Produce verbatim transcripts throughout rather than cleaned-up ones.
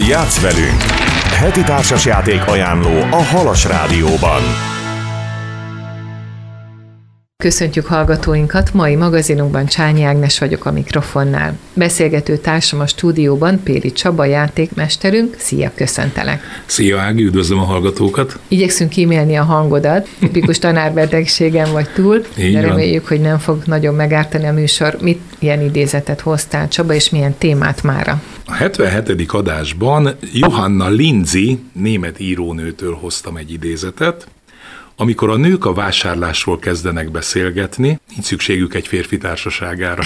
Játsz velünk! Heti társasjáték ajánló a Halas Rádióban. Köszöntjük hallgatóinkat, mai magazinunkban Csányi Ágnes vagyok a mikrofonnál. Beszélgető társam a stúdióban Péri Csaba játékmesterünk. Szia, köszöntelek! Szia Ági, üdvözlöm a hallgatókat! Igyekszünk kímélni a hangodat, tipikus tanárbetegségen vagy túl, Így de van. reméljük, hogy nem fog nagyon megártani a műsor. Mit ilyen idézetet hoztál, Csaba, és milyen témát mára? A hetvenhetedik adásban Johanna Lindsay német írónőtől hoztam egy idézetet. Amikor a nők a vásárlásról kezdenek beszélgetni, nincs szükségük egy férfi társaságára.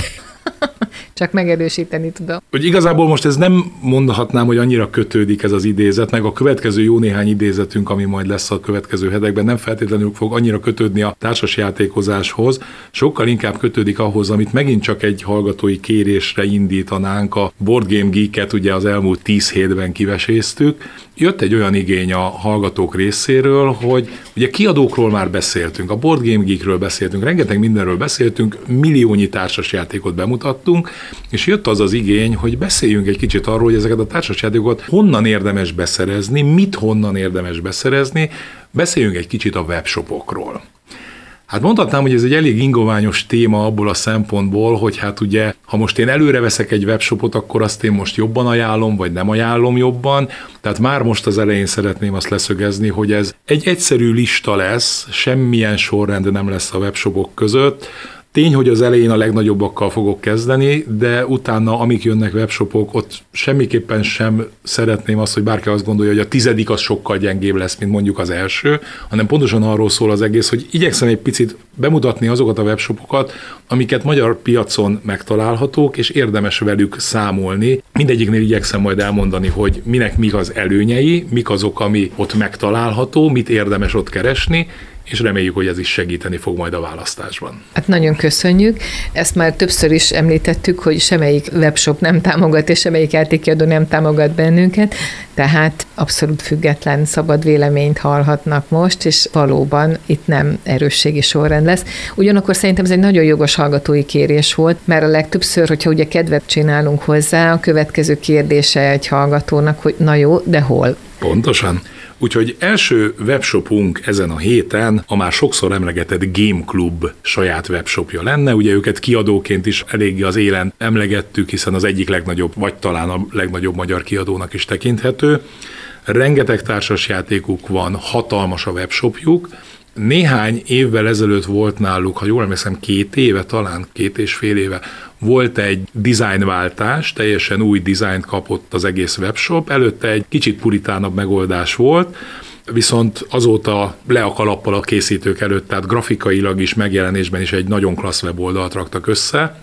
Csak megerősíteni tudom. Hogy igazából most ez nem mondhatnám, hogy annyira kötődik ez az idézet, meg a következő jó néhány idézetünk, ami majd lesz a következő hetekben, nem feltétlenül fog annyira kötődni a társasjátékozáshoz, sokkal inkább kötődik ahhoz, amit megint csak egy hallgatói kérésre indítanánk, a Board Game Geek-et ugye az elmúlt tíz hétben kiveséztük. Jött egy olyan igény a hallgatók részéről, hogy ugye kiadókról már beszéltünk, a Board Game Geekről beszéltünk, rengeteg mindenről beszéltünk, milliónyi társasjátékot bemutattunk, és jött az az igény, hogy beszéljünk egy kicsit arról, hogy ezeket a társasjátékokat honnan érdemes beszerezni, mit honnan érdemes beszerezni, beszéljünk egy kicsit a webshopokról. Hát mondhatnám, hogy ez egy elég ingoványos téma abból a szempontból, hogy hát ugye, ha most én előre veszek egy webshopot, akkor azt én most jobban ajánlom, vagy nem ajánlom jobban. Tehát már most az elején szeretném azt leszögezni, hogy ez egy egyszerű lista lesz, semmilyen sorrend nem lesz a webshopok között. Tény, hogy az elején a legnagyobbakkal fogok kezdeni, de utána, amik jönnek webshopok, ott semmiképpen sem szeretném azt, hogy bárki azt gondolja, hogy a tizedik az sokkal gyengébb lesz, mint mondjuk az első, hanem pontosan arról szól az egész, hogy igyekszem egy picit bemutatni azokat a webshopokat, amiket magyar piacon megtalálhatók, és érdemes velük számolni. Mindegyiknél igyekszem majd elmondani, hogy minek mik az előnyei, mik azok, ami ott megtalálható, mit érdemes ott keresni, és reméljük, hogy ez is segíteni fog majd a választásban. Hát nagyon köszönjük. Ezt már többször is említettük, hogy semmelyik webshop nem támogat, és semmelyik játékkiadó nem támogat bennünket, tehát abszolút független, szabad véleményt hallhatnak most, és valóban itt nem erősségi sorrend lesz. Ugyanakkor szerintem ez egy nagyon jogos hallgatói kérés volt, mert a legtöbbször, hogyha ugye kedvet csinálunk hozzá, a következő kérdése egy hallgatónak, hogy na jó, de hol? Pontosan. Úgyhogy első webshopunk ezen a héten a már sokszor emlegetett Game Club saját webshopja lenne. Ugye őket kiadóként is eléggé az élen emlegettük, hiszen az egyik legnagyobb, vagy talán a legnagyobb magyar kiadónak is tekinthető. Rengeteg társasjátékuk van, hatalmas a webshopjuk. Néhány évvel ezelőtt volt náluk, ha jól emlékszem, két éve, talán két és fél éve, volt egy dizájnváltás, teljesen új dizájnt kapott az egész webshop, előtte egy kicsit puritánabb megoldás volt, viszont azóta le a kalappal a készítők előtt, tehát grafikailag is, megjelenésben is egy nagyon klassz weboldalt raktak össze.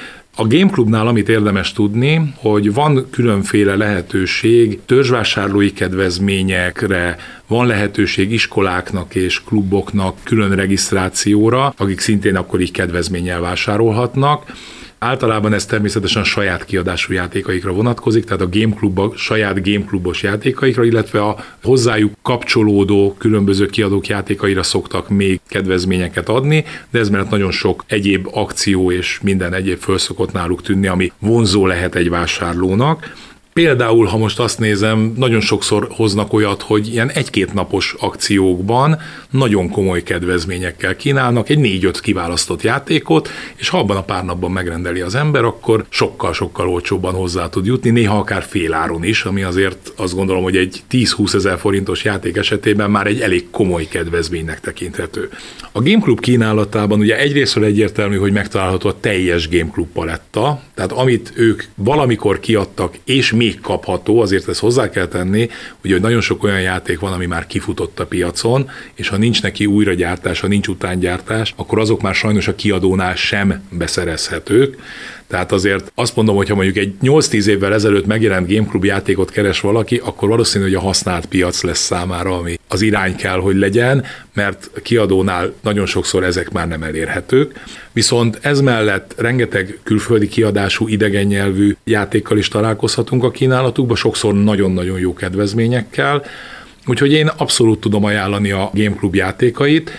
A Game Clubnál amit érdemes tudni, hogy van különféle lehetőség törzsvásárlói kedvezményekre, van lehetőség iskoláknak és kluboknak külön regisztrációra, akik szintén akkor így kedvezménnyel vásárolhatnak. Általában ez természetesen saját kiadású játékaikra vonatkozik, tehát a Game Club a saját Game Clubos játékaikra, illetve a hozzájuk kapcsolódó különböző kiadók játékaira szoktak még kedvezményeket adni, de ez mellett nagyon sok egyéb akció és minden egyéb föl szokott náluk tűnni, ami vonzó lehet egy vásárlónak. Például, ha most azt nézem, nagyon sokszor hoznak olyat, hogy ilyen egy-két napos akciókban nagyon komoly kedvezményekkel kínálnak egy négy-öt kiválasztott játékot, és ha abban a pár napban megrendeli az ember, akkor sokkal-sokkal olcsóbban hozzá tud jutni, néha akár féláron is, ami azért azt gondolom, hogy egy tíz-húsz ezer forintos játék esetében már egy elég komoly kedvezménynek tekinthető. A Game Club kínálatában ugye egyrésztről egyértelmű, hogy megtalálható a teljes Game Club paletta, tehát amit ők valamikor kiadtak, és még kapható, azért ezt hozzá kell tenni, ugye, hogy nagyon sok olyan játék van, ami már kifutott a piacon, és ha nincs neki újragyártás, ha nincs utángyártás, akkor azok már sajnos a kiadónál sem beszerezhetők. Tehát azért azt mondom, hogy ha mondjuk egy nyolc-tíz évvel ezelőtt megjelent Game Club játékot keres valaki, akkor valószínű, hogy a használt piac lesz számára, ami az irány kell, hogy legyen, mert a kiadónál nagyon sokszor ezek már nem elérhetők. Viszont ez mellett rengeteg külföldi kiadású, idegen nyelvű játékkal is találkozhatunk a kínálatukban, sokszor nagyon-nagyon jó kedvezményekkel. Úgyhogy én abszolút tudom ajánlani a Game Club játékait.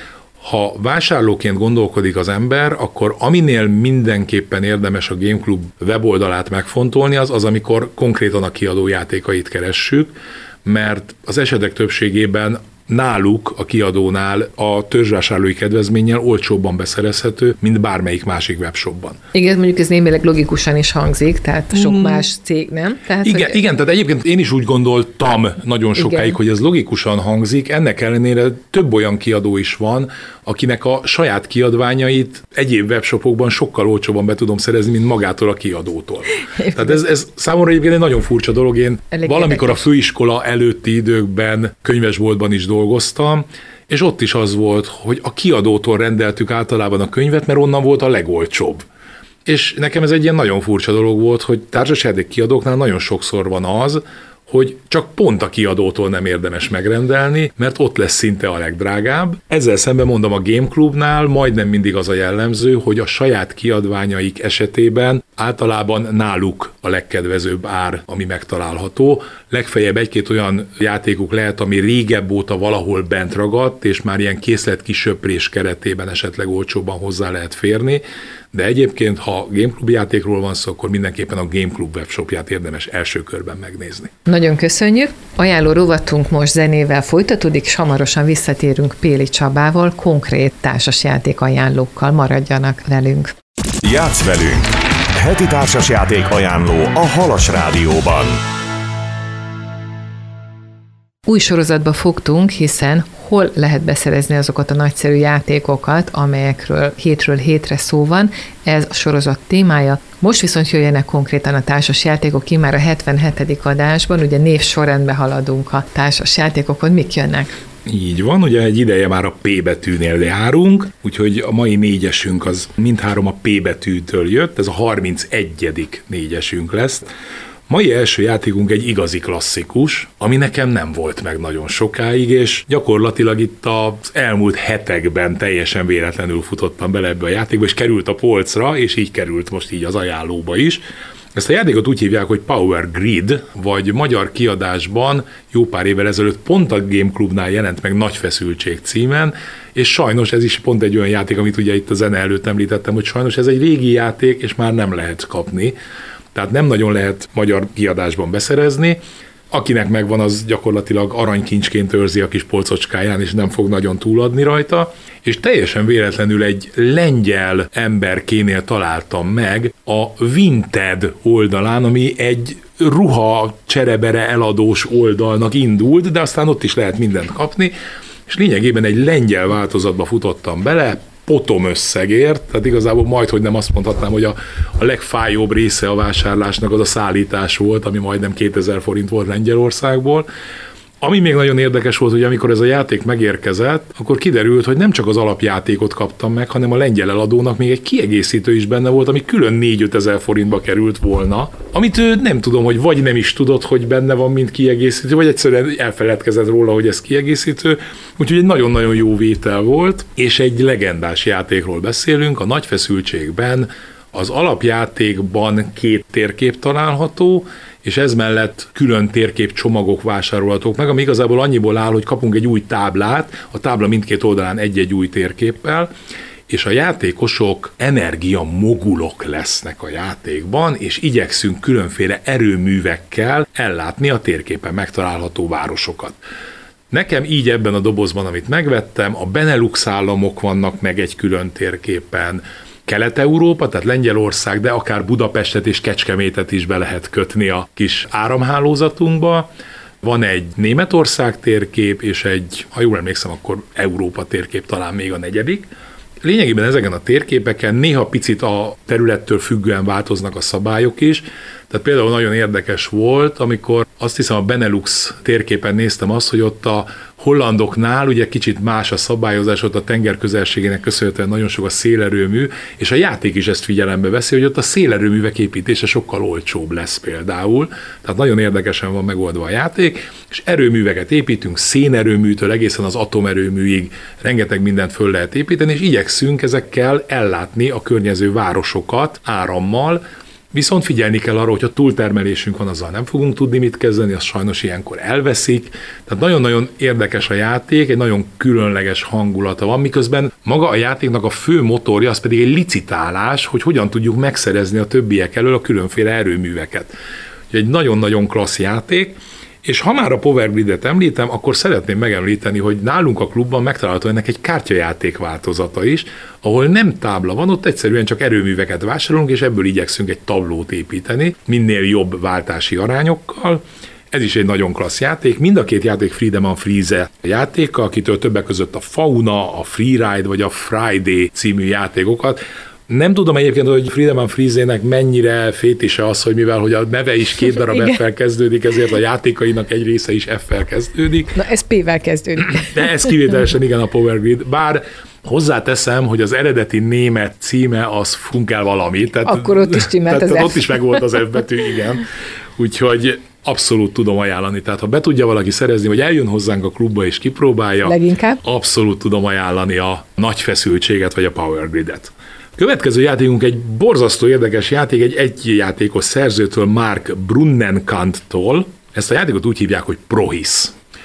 Ha vásárlóként gondolkodik az ember, akkor aminél mindenképpen érdemes a Game Club weboldalát megfontolni, az az, amikor konkrétan a kiadó játékait keressük, mert az esetek többségében náluk, a kiadónál a törzsvásárlói kedvezménnyel olcsóbban beszerezhető, mint bármelyik másik webshopban. Igen, mondjuk ez némileg logikusan is hangzik, tehát sok hmm. más cég, nem? Tehát, igen, hogy... igen, tehát egyébként én is úgy gondoltam nagyon sokáig, igen. hogy ez logikusan hangzik, ennek ellenére több olyan kiadó is van, akinek a saját kiadványait egyéb webshopokban sokkal olcsóban be tudom szerezni, mint magától a kiadótól. Tehát ez, ez számomra egyébként egy nagyon furcsa dolog. Én Elég valamikor érdekes. A főiskola előtti időkben könyvesboltban is dolgoztam, és ott is az volt, hogy a kiadótól rendeltük általában a könyvet, mert onnan volt a legolcsóbb. És nekem ez egy ilyen nagyon furcsa dolog volt, hogy társasjáték kiadóknál nagyon sokszor van az, hogy csak pont a kiadótól nem érdemes megrendelni, mert ott lesz szinte a legdrágább. Ezzel szemben mondom, a Game Clubnál majdnem mindig az a jellemző, hogy a saját kiadványaik esetében általában náluk a legkedvezőbb ár, ami megtalálható. Legfeljebb egy-két olyan játékuk lehet, ami régebb óta valahol bent ragadt, és már ilyen készletkisöprés keretében esetleg olcsóban hozzá lehet férni, de egyébként, ha Game Club játékról van szó, akkor mindenképpen a Game Club webshopját érdemes első körben megnézni. Nagyon köszönjük. Ajánló rovatunk most zenével folytatódik, és hamarosan visszatérünk Péli Csabával konkrét társasjáték ajánlókkal. Maradjanak velünk. Játsz velünk! Heti társasjáték ajánló a Halas Rádióban. Új sorozatba fogtunk, hiszen hol lehet beszerezni azokat a nagyszerű játékokat, amelyekről hétről hétre szó van. Ez a sorozat témája. Most viszont jöjjenek konkrétan a társas játékok, ki már a hetvenhetedik adásban, ugye név sorrendben haladunk a társas játékokon. Mik jönnek? Így van, ugye egy ideje már a P betűnél járunk, úgyhogy a mai négyesünk az mindhárom a P betűtől jött, ez a harmincegyedik négyesünk lesz. Mai első játékunk egy igazi klasszikus, ami nekem nem volt meg nagyon sokáig, és gyakorlatilag itt az elmúlt hetekben teljesen véletlenül futottam bele ebbe a játékba, és került a polcra, és így került most így az ajánlóba is. Ezt a játékot úgy hívják, hogy Power Grid, vagy magyar kiadásban jó pár évvel ezelőtt pont a Game Clubnál jelent meg Nagy feszültség címen, és sajnos ez is pont egy olyan játék, amit ugye itt a zene előtt említettem, hogy sajnos ez egy régi játék, és már nem lehet kapni. Tehát nem nagyon lehet magyar kiadásban beszerezni. Akinek megvan, az gyakorlatilag aranykincsként őrzi a kis polcocskáján, és nem fog nagyon túladni rajta. És teljesen véletlenül egy lengyel emberkénél találtam meg a Vinted oldalán, ami egy ruha cserebere eladós oldalnak indult, de aztán ott is lehet mindent kapni, és lényegében egy lengyel változatba futottam bele, potom összegért, tehát igazából majdhogy nem azt mondhatnám, hogy a, a legfájóbb része a vásárlásnak az a szállítás volt, ami majdnem kétezer forint volt Lengyelországból. Ami még nagyon érdekes volt, hogy amikor ez a játék megérkezett, akkor kiderült, hogy nem csak az alapjátékot kaptam meg, hanem a lengyel eladónak még egy kiegészítő is benne volt, ami külön négy-öt ezer forintba került volna, amit ő nem tudom, hogy vagy nem is tudott, hogy benne van, mint kiegészítő, vagy egyszerűen elfeledkezett róla, hogy ez kiegészítő. Úgyhogy egy nagyon-nagyon jó vétel volt, és egy legendás játékról beszélünk, a Nagy feszültségben az alapjátékban két térkép található, és ez mellett külön térkép csomagok vásárolhatók meg, ami igazából annyiból áll, hogy kapunk egy új táblát, a tábla mindkét oldalán egy-egy új térképpel, és a játékosok energia mogulok lesznek a játékban, és igyekszünk különféle erőművekkel ellátni a térképen megtalálható városokat. Nekem így ebben a dobozban, amit megvettem, a Benelux államok vannak meg egy külön térképen, Kelet-Európa, tehát Lengyelország, de akár Budapestet és Kecskemétet is be lehet kötni a kis áramhálózatunkba. Van egy Németország térkép, és egy, ha jól emlékszem, akkor Európa térkép talán még a negyedik. Lényegében ezeken a térképeken néha picit a területtől függően változnak a szabályok is, tehát például nagyon érdekes volt, amikor azt hiszem a Benelux térképen néztem azt, hogy ott a hollandoknál ugye kicsit más a szabályozás, ott a tenger közelségének köszönhetően nagyon sok a szélerőmű, és a játék is ezt figyelembe veszi, hogy ott a szélerőművek építése sokkal olcsóbb lesz például, tehát nagyon érdekesen van megoldva a játék, és erőműveket építünk, szénerőműtől egészen az atomerőműig rengeteg mindent föl lehet építeni, és igyekszünk ezekkel ellátni a környező városokat árammal, Viszont figyelni kell arra, hogy ha túltermelésünk van, azzal nem fogunk tudni mit kezdeni, az sajnos ilyenkor elveszik. Tehát nagyon-nagyon érdekes a játék, egy nagyon különleges hangulata van, miközben maga a játéknak a fő motorja, az pedig egy licitálás, hogy hogyan tudjuk megszerezni a többiek elől a különféle erőműveket. Egy nagyon-nagyon klassz játék, és ha már a Power Grid-et említem, akkor szeretném megemlíteni, hogy nálunk a klubban megtalálható ennek egy kártyajáték változata is, ahol nem tábla van, ott egyszerűen csak erőműveket vásárolunk, és ebből igyekszünk egy tablót építeni, minél jobb váltási arányokkal. Ez is egy nagyon klassz játék. Mind a két játék Friedemann Friese játéka, akitől többek között a Fauna, a Freeride vagy a Friday című játékokat. Nem tudom egyébként, hogy Friedemann Friesének mennyire fétise az, hogy mivel hogy a neve is két darab F-fel kezdődik, ezért a játékainak egy része is F-fel kezdődik. Na, ez P-vel kezdődik. De ez kivételesen igen a Power Grid. Bár hozzáteszem, hogy az eredeti német címe az funkel valami. Tehát, akkor ott is címelt az F. Ott is megvolt az F betű, igen. Úgyhogy abszolút tudom ajánlani. Tehát ha be tudja valaki szerezni, vagy eljön hozzánk a klubba és kipróbálja, leginkább abszolút tudom ajánlani a nagy feszültséget, vagy a Power Gridet. Következő játékunk egy borzasztó érdekes játék, egy egyjátékos szerzőtől, Mark Brunnenkant-tól. Ezt a játékot úgy hívják, hogy Prohis.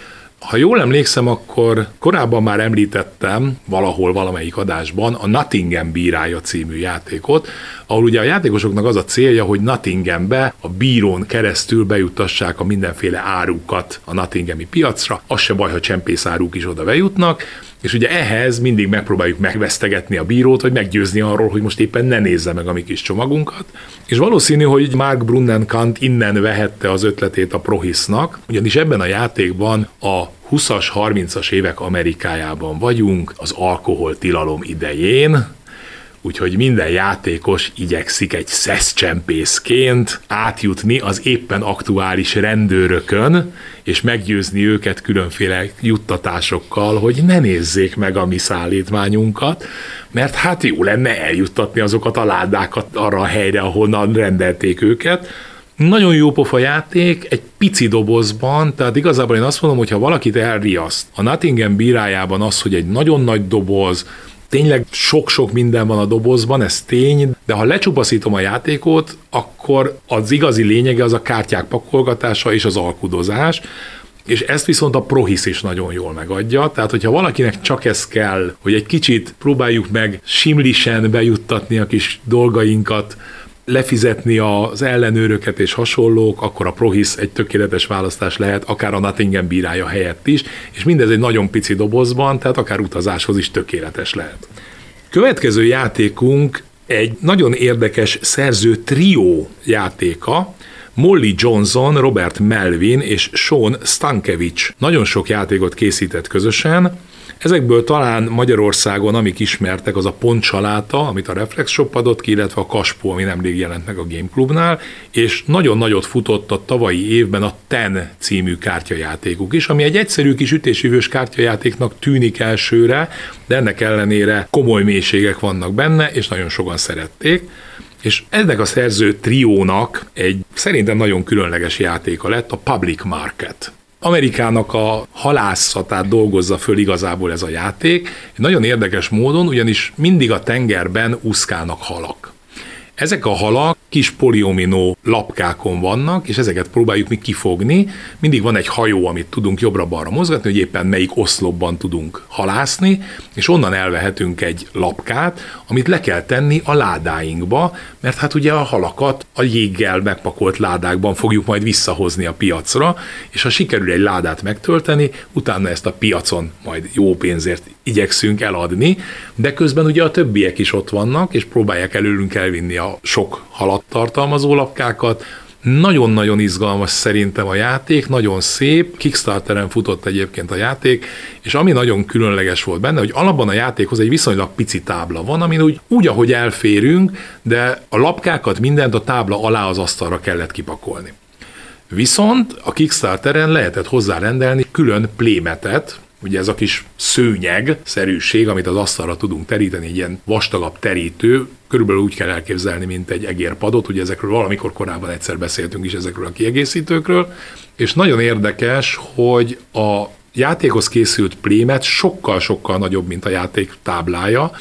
Ha jól emlékszem, akkor korábban már említettem valahol valamelyik adásban a Nottingham bírája című játékot, ahol ugye a játékosoknak az a célja, hogy Nottinghambe a bírón keresztül bejuttassák a mindenféle árukat a nottinghami piacra. Az se baj, ha csempészáruk is oda bejutnak, és ugye ehhez mindig megpróbáljuk megvesztegetni a bírót, hogy meggyőzni arról, hogy most éppen ne nézze meg a mi kis csomagunkat. És valószínű, hogy Mark Brunnenkant innen vehette az ötletét a Prohisnak, ugyanis ebben a játékban a huszas, harmincas évek Amerikájában vagyunk, az alkoholtilalom idején, úgyhogy minden játékos igyekszik egy szeszcsempészként átjutni az éppen aktuális rendőrökön, és meggyőzni őket különféle juttatásokkal, hogy ne nézzék meg a mi szállítmányunkat, mert hát jó lenne eljuttatni azokat a ládákat arra a helyre, ahonnan rendelték őket. Nagyon jó pofa játék, egy pici dobozban, tehát igazából én azt mondom, hogy ha valakit elriaszt a Nottingham bírájában az, hogy egy nagyon nagy doboz, tényleg sok-sok minden van a dobozban, ez tény, de ha lecsupaszítom a játékot, akkor az igazi lényege az a kártyák pakolgatása és az alkudozás, és ezt viszont a Prohis is nagyon jól megadja, tehát hogyha valakinek csak ez kell, hogy egy kicsit próbáljuk meg simlisen bejuttatni a kis dolgainkat, lefizetni az ellenőröket és hasonlók, akkor a Prohis egy tökéletes választás lehet, akár a Nottingham bírája helyett is, és mindez egy nagyon pici dobozban, tehát akár utazáshoz is tökéletes lehet. Következő játékunk egy nagyon érdekes szerző trió játéka, Molly Johnson, Robert Melvin és Sean Stankiewicz nagyon sok játékot készített közösen. Ezekből talán Magyarországon, amik ismertek, az a Pontsaláta, amit a Reflex Shop adott ki, illetve a Kaspó, ami nemrég jelent meg a Game Clubnál, és nagyon nagyot futott a tavalyi évben a Ten című kártyajátékuk is, ami egy egyszerű kis ütésvívős kártyajátéknak tűnik elsőre, de ennek ellenére komoly mélységek vannak benne, és nagyon sokan szerették. És ennek a szerző triónak egy szerintem nagyon különleges játéka lett a Public Market. Amerikának a halászatát dolgozza föl igazából ez a játék, nagyon érdekes módon, ugyanis mindig a tengerben úszkálnak halak. Ezek a halak kis poliominó lapkákon vannak, és ezeket próbáljuk mi kifogni. Mindig van egy hajó, amit tudunk jobbra-balra mozgatni, hogy éppen melyik oszlopban tudunk halászni, és onnan elvehetünk egy lapkát, amit le kell tenni a ládáinkba, mert hát ugye a halakat a jéggel megpakolt ládákban fogjuk majd visszahozni a piacra, és ha sikerül egy ládát megtölteni, utána ezt a piacon majd jó pénzért igyekszünk eladni, de közben ugye a többiek is ott vannak, és próbálják előlünk elvinni a sok halat tartalmazó lapkákat. Nagyon-nagyon izgalmas szerintem a játék, nagyon szép, Kickstarteren futott egyébként a játék, és ami nagyon különleges volt benne, hogy alapban a játékhoz egy viszonylag pici tábla van, amin úgy, úgy ahogy elférünk, de a lapkákat mindent a tábla alá az asztalra kellett kipakolni. Viszont a Kickstarteren lehetett hozzárendelni külön playmetet, ugye ez a kis szőnyeg-szerűség, amit az asztalra tudunk teríteni, egy ilyen vastagabb terítő, körülbelül úgy kell elképzelni, mint egy egérpadot, ugye ezekről valamikor korábban egyszer beszéltünk is ezekről a kiegészítőkről, és nagyon érdekes, hogy a játékhoz készült playmat sokkal-sokkal nagyobb, mint a játék táblája,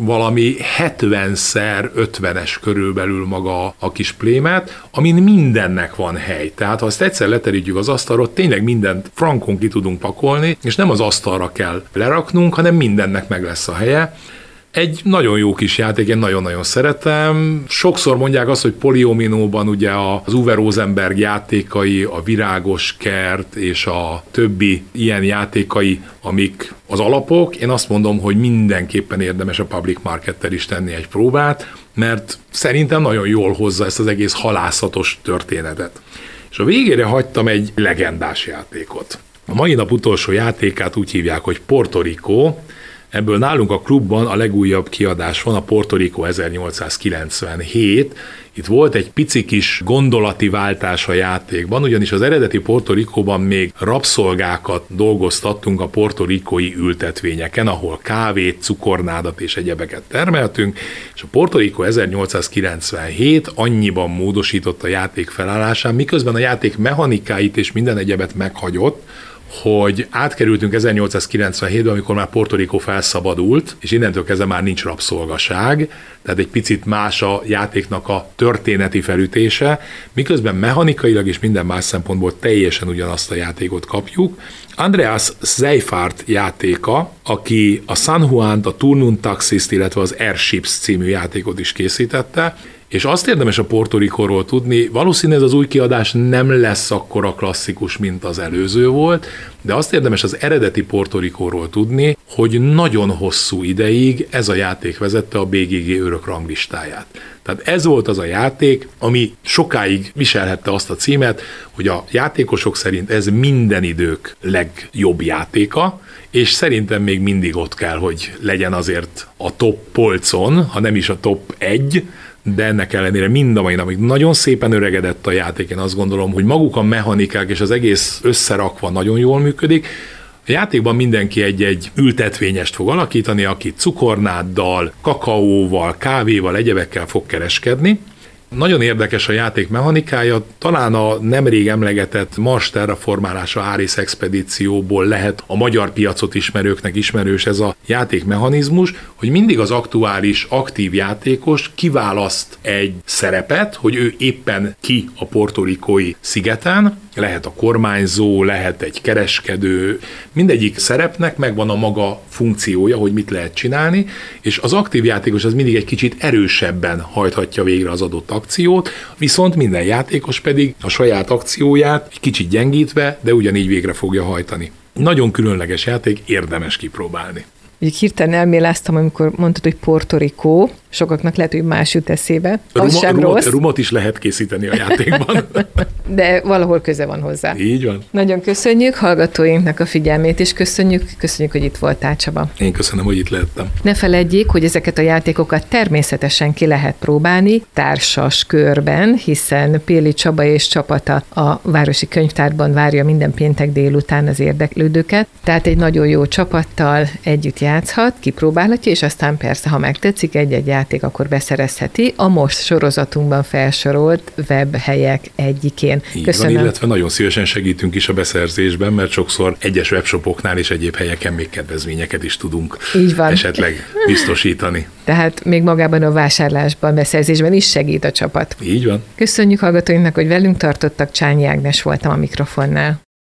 valami hetvenszer ötvenes körülbelül maga a kis plémet, amin mindennek van hely. Tehát ha ezt egyszer leterítjük az asztalra, tényleg mindent frankon ki tudunk pakolni, és nem az asztalra kell leraknunk, hanem mindennek meg lesz a helye. Egy nagyon jó kis játék, én nagyon-nagyon szeretem. Sokszor mondják azt, hogy Poliominóban ugye az Uwe Rosenberg játékai, a Virágos kert és a többi ilyen játékai, amik az alapok. Én azt mondom, hogy mindenképpen érdemes a Public Markettel is tenni egy próbát, mert szerintem nagyon jól hozza ezt az egész halászatos történetet. És a végére hagytam egy legendás játékot. A mai nap utolsó játékát úgy hívják, hogy Puerto Rico. Ebből nálunk a klubban a legújabb kiadás van, a Puerto Rico ezernyolcszázkilencvenhét. Itt volt egy pici kis gondolati váltás a játékban, ugyanis az eredeti Puerto Ricóban még rabszolgákat dolgoztattunk a portorikói ültetvényeken, ahol kávét, cukornádat és egyebeket termeltünk, és a Puerto Rico ezernyolcszázkilencvenhét annyiban módosított a játék felállásán, miközben a játék mechanikáit és minden egyebet meghagyott, hogy átkerültünk ezernyolcszázkilencvenhétbe, amikor már Puerto Rico felszabadult, és innentől kezdve már nincs rabszolgaság, tehát egy picit más a játéknak a történeti felütése, miközben mechanikailag és minden más szempontból teljesen ugyanazt a játékot kapjuk. Andreas Seifert játéka, aki a San Juant, a Turnun Taxist, illetve az Airships című játékot is készítette, és azt érdemes a Puerto Ricóról tudni, valószínűleg ez az új kiadás nem lesz akkora klasszikus, mint az előző volt, de azt érdemes az eredeti Puerto Ricóról tudni, hogy nagyon hosszú ideig ez a játék vezette a bé gé gé örök ranglistáját. Tehát ez volt az a játék, ami sokáig viselhette azt a címet, hogy a játékosok szerint ez minden idők legjobb játéka, és szerintem még mindig ott kell, hogy legyen azért a top polcon, ha nem is a top egy, de ennek ellenére mind a mai napig nagyon szépen öregedett a játék. Én azt gondolom, hogy maguk a mechanikák és az egész összerakva nagyon jól működik. A játékban mindenki egy-egy ültetvényest fog alakítani, aki cukornáddal, kakaóval, kávéval, egyebekkel fog kereskedni. Nagyon érdekes a játék mechanikája, talán a nemrég emlegetett Mars terraformálása Ares expedícióból lehet a magyar piacot ismerőknek ismerős ez a játékmechanizmus, hogy mindig az aktuális, aktív játékos kiválaszt egy szerepet, hogy ő éppen ki a portorikói szigeten, lehet a kormányzó, lehet egy kereskedő, mindegyik szerepnek megvan a maga funkciója, hogy mit lehet csinálni, és az aktív játékos az mindig egy kicsit erősebben hajthatja végre az adott akciót, viszont minden játékos pedig a saját akcióját egy kicsit gyengítve, de ugyanígy végre fogja hajtani. Nagyon különleges játék, érdemes kipróbálni. Így hirtelen elméláztam, amikor mondtad, hogy Puerto Rico, sokaknak lehet, hogy más jut eszébe. Ruma, az sem rumot, rossz. Rumot is lehet készíteni a játékban. De valahol köze van hozzá. Így van. Nagyon köszönjük hallgatóinknak a figyelmét, és köszönjük, köszönjük, hogy itt voltál, Csaba. Én köszönöm, hogy itt lehettem. Ne feledjék, hogy ezeket a játékokat természetesen ki lehet próbálni társas körben, hiszen Péli Csaba és csapata a Városi Könyvtárban várja minden péntek délután az érdeklődőket, tehát egy nagyon jó csapattal együtt játszhat, kipróbálhatja, és aztán persze, ha megtetszik egy-egy játék, akkor beszerezheti a most sorozatunkban felsorolt webhelyek egyikén. Így Köszönöm. van, illetve nagyon szívesen segítünk is a beszerzésben, mert sokszor egyes webshopoknál és egyéb helyeken még kedvezményeket is tudunk Így van. esetleg biztosítani. Tehát még magában a vásárlásban, beszerzésben is segít a csapat. Így van. Köszönjük hallgatóinknak, hogy velünk tartottak, Csányi Ágnes voltam a mikrofonnál.